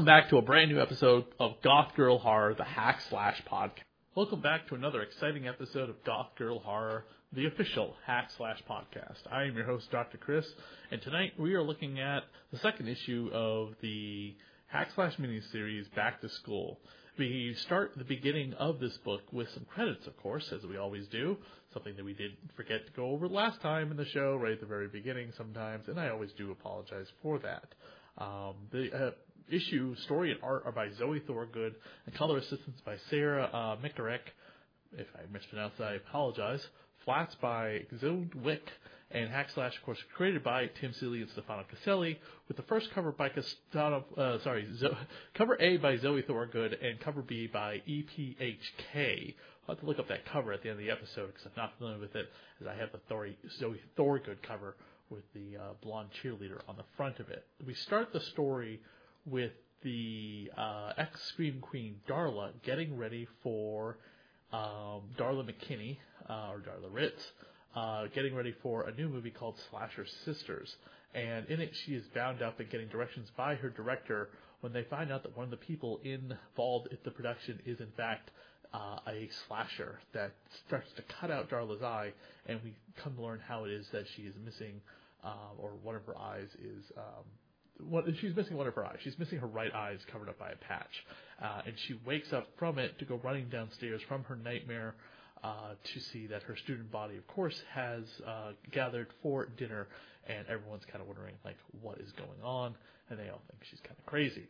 Welcome back to a brand new episode of Goth Girl Horror, the Hack Slash Podcast. Welcome back to another exciting episode of Goth Girl Horror, the official Hack Slash Podcast. I am your host, Dr. Chris, and tonight we are looking at the second issue of the Hack Slash miniseries, Back to School. We start the beginning of this book with some credits, of course, as we always do, something that we did forget to go over last time in the show, right at the very beginning sometimes, and I always do apologize for that. The issue, story, and art are by Zoe Thorogood, and color assistance by Sarah Mikarek. If I mispronounced that, I apologize. Flats by Xode Wick, and Hack Slash, of course, created by Tim Seeley and Stefano Caselli, with the first cover by cover A by Zoe Thorogood and cover B by EPHK. I'll have to look up that cover at the end of the episode because I'm not familiar with it, as I have the Zoe Thorogood cover with the blonde cheerleader on the front of it. We start the story with the ex-Scream Queen Darla getting ready for Darla McKinney, or Darla Ritz, getting ready for a new movie called Slasher Sisters. And in it, she is bound up and getting directions by her director when they find out that one of the people involved in the production is, in fact, a slasher that starts to cut out Darla's eye, and we come to learn how it is that she is missing, or one of her eyes is... she's missing one of her eyes. She's missing her right eye is covered up by a patch. And she wakes up from it to go running downstairs from her nightmare to see that her student body, of course, has gathered for dinner, and everyone's kind of wondering, like, what is going on, and they all think she's kind of crazy.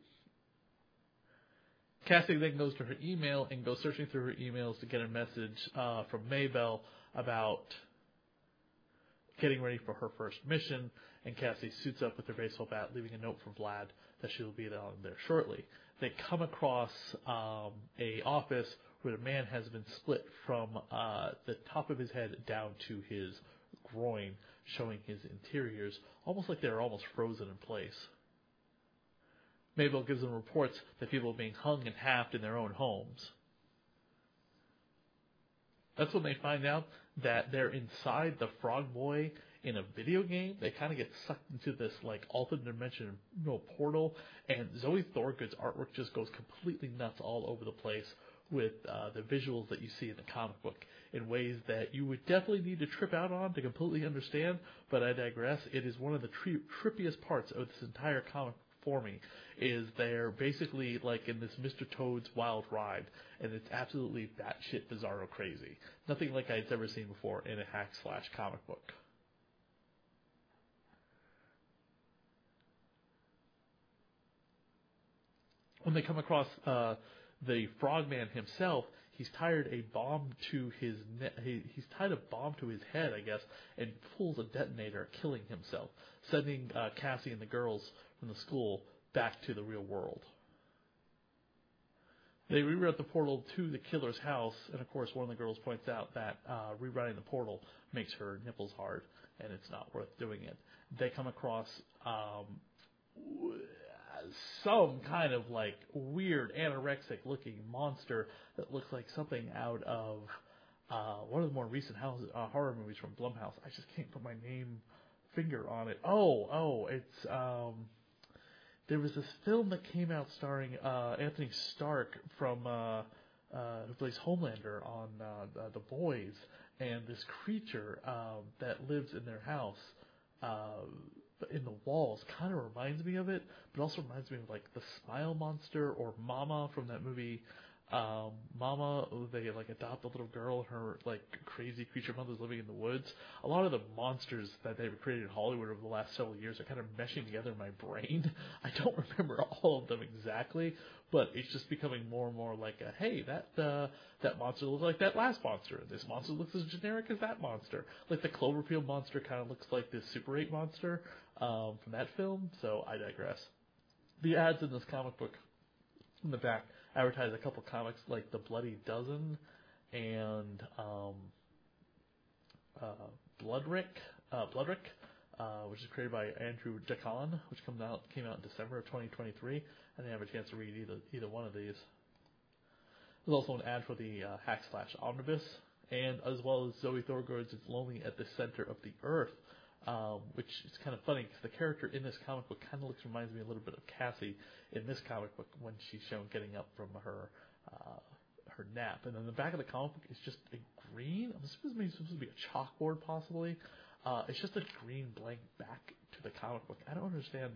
Cassie then goes to her email and goes searching through her emails to get a message from Maybelle about getting ready for her first mission, and Cassie suits up with her baseball bat, leaving a note from Vlad that she will be down there shortly. They come across a office where the man has been split from the top of his head down to his groin, showing his interiors, almost like they're almost frozen in place. Maybelle gives them reports that people are being hung and halved in their own homes. That's when they find out that they're inside the Frog Boy in a video game. They kind of get sucked into this like alternate dimension portal, and Zoe Thorogood's artwork just goes completely nuts all over the place with the visuals that you see in the comic book in ways that you would definitely need to trip out on to completely understand, but I digress. It is one of the trippiest parts of this entire comic for me, is they're basically like in this Mr. Toad's Wild Ride, and it's absolutely batshit bizarro crazy. Nothing like I'd ever seen before in a Hack Slash comic book. When they come across the Frogman himself, he's tied a bomb to his he's tied a bomb to his head, I guess, and pulls a detonator, killing himself, sending Cassie and the girls from the school back to the real world. They reroute the portal to the killer's house, and of course one of the girls points out that rewriting the portal makes her nipples hard, and it's not worth doing it. They come across some kind of like weird anorexic looking monster that looks like something out of one of the more recent horror movies from Blumhouse. I just can't put my finger on it. It's there was this film that came out starring Anthony Stark from who plays Homelander on The Boys, and this creature that lives in their house in the walls kind of reminds me of it, but also reminds me of like the Smile Monster or Mama from that movie. Mama, they like adopt a little girl, and her like crazy creature mother's living in the woods. A lot of the monsters that they've created in Hollywood over the last several years are kind of meshing together in my brain. I don't remember all of them exactly, but it's just becoming more and more like hey, that monster looks like that last monster, and this monster looks as generic as that monster. Like the Cloverfield monster kind of looks like this Super 8 monster from that film, so I digress. The ads in this comic book in the back advertise a couple comics like The Bloody Dozen and Bloodrick, which is created by Andrew Jacan, which came out in December of 2023. I didn't have a chance to read either one of these. There's also an ad for the Hack Slash Omnibus, and as well as Zoe Thorogood's It's Lonely at the Center of the Earth which is kind of funny because the character in this comic book kind of reminds me a little bit of Cassie in this comic book when she's shown getting up from her nap. And then the back of the comic book is just a green. I'm supposed to be a chalkboard possibly. It's just a green blank back to the comic book. I don't understand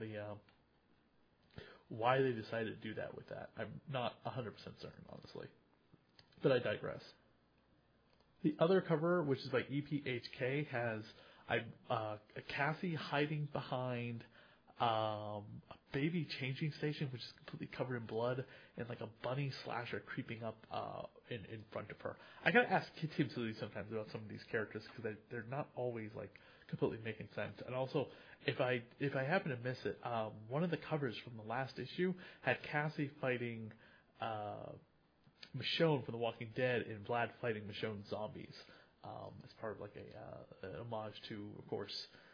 why they decided to do that with that. I'm not 100% certain, honestly. But I digress. The other cover, which is by EPHK, has Cassie hiding behind a baby changing station, which is completely covered in blood, and like a bunny slasher creeping up in front of her. I gotta ask Tim Silly sometimes about some of these characters because they're not always like completely making sense. And also, if I happen to miss it, one of the covers from the last issue had Cassie fighting Michonne from The Walking Dead and Vlad fighting Michonne's zombies as part of like an homage to, of course,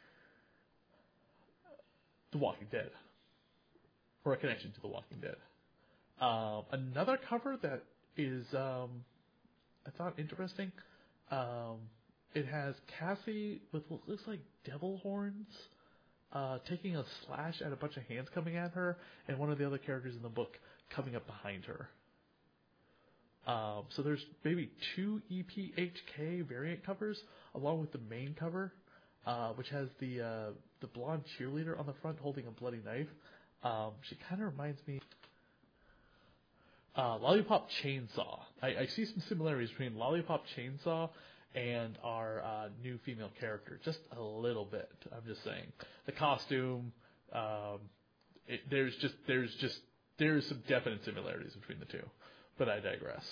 The Walking Dead, or a connection to The Walking Dead. Another cover that is I thought interesting. It has Cassie with what looks like devil horns, taking a slash at a bunch of hands coming at her, and one of the other characters in the book coming up behind her. So there's maybe 2 EPHK variant covers, along with the main cover, which has the blonde cheerleader on the front holding a bloody knife. She kind of reminds me Lollipop Chainsaw. I see some similarities between Lollipop Chainsaw and our new female character, just a little bit. I'm just saying the costume. There's some definite similarities between the two, but I digress.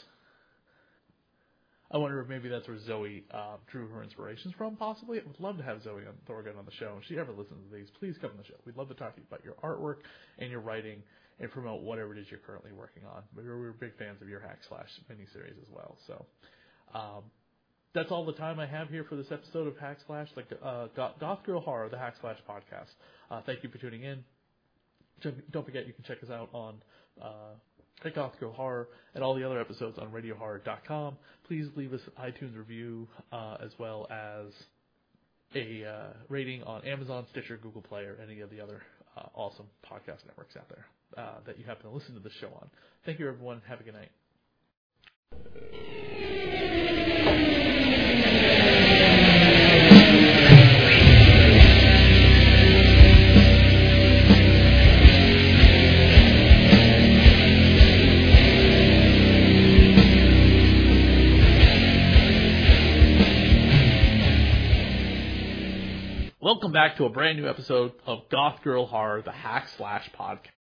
I wonder if maybe that's where Zoe drew her inspirations from, possibly. I would love to have Zoe Thorgan on the show. If she ever listens to these, please come on the show. We'd love to talk to you about your artwork and your writing and promote whatever it is you're currently working on. We're big fans of your Hack Slash miniseries as well. So that's all the time I have here for this episode of Hack Slash, Goth Girl Horror, the Hack Slash podcast. Thank you for tuning in. Don't forget you can check us out on Goth Girl Horror and all the other episodes on RadioHorror.com. Please leave us an iTunes review as well as a rating on Amazon, Stitcher, Google Play, or any of the other awesome podcast networks out there that you happen to listen to the show on. Thank you, everyone. Have a good night. Welcome back to a brand new episode of Goth Girl Horror, the Hack Slash podcast.